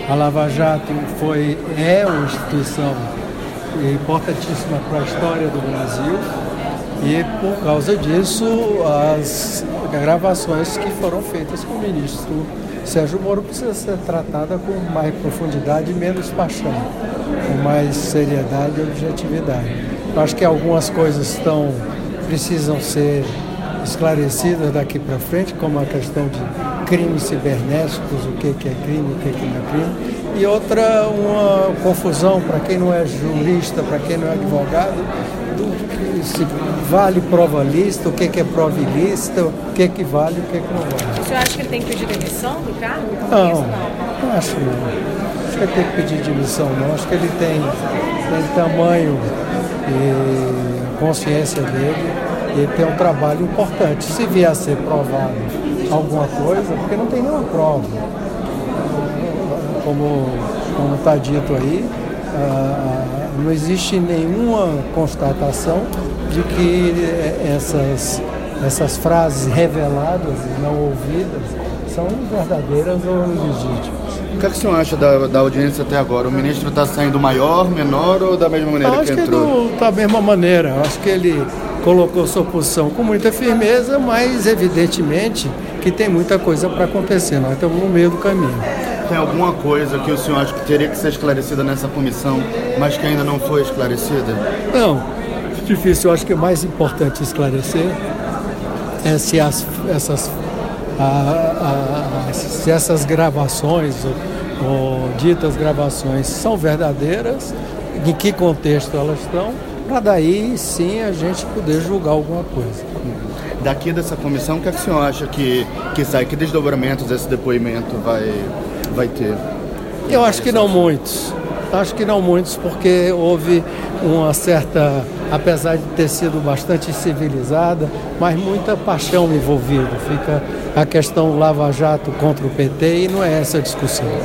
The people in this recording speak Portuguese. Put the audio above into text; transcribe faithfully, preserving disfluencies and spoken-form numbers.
A Lava Jato foi, é uma instituição importantíssima para a história do Brasil e, por causa disso, as gravações que foram feitas com o ministro Sérgio Moro precisam ser tratadas com mais profundidade e menos paixão, com mais seriedade e objetividade. Eu acho que algumas coisas estão, precisam ser esclarecidas daqui para frente, como a questão de crimes cibernéticos, o que, que é crime, o que, que não é crime, e outra, uma confusão para quem não é jurista, para quem não é advogado, do que se vale prova lícita, o que, que é prova ilícita, o que, que vale e o que, que não vale. O senhor acha que ele tem que pedir demissão do cargo? Não, Isso, não, não acho não. Acho que ele tem que pedir demissão, não. Acho que ele tem, tem tamanho e consciência dele e tem um trabalho importante. Se vier a ser provado alguma coisa, porque não tem nenhuma prova. Como como está dito aí, ah, não existe nenhuma constatação de que essas, essas frases reveladas e não ouvidas são verdadeiras ou legítimas. O que, é que o senhor acha da, da audiência até agora? O ministro está saindo maior, menor ou da mesma maneira Eu que acho entrou? que da mesma maneira. Eu acho que ele colocou sua posição com muita firmeza, mas evidentemente que tem muita coisa para acontecer. Nós estamos no meio do caminho. Tem alguma coisa que o senhor acha que teria que ser esclarecida nessa comissão, mas que ainda não foi esclarecida? Não, difícil. Eu acho que o mais importante esclarecer é se as, essas, a, a, se essas gravações ou, ou ditas gravações são verdadeiras, em que contexto elas estão, para daí sim a gente poder julgar alguma coisa. Daqui dessa comissão, o que, é que o senhor acha que, que sai? Que desdobramentos esse depoimento vai, vai ter? Eu acho que não muitos. Acho que não muitos, porque houve uma certa, apesar de ter sido bastante civilizada, mas muita paixão envolvida. Fica a questão Lava Jato contra o P T e não é essa a discussão.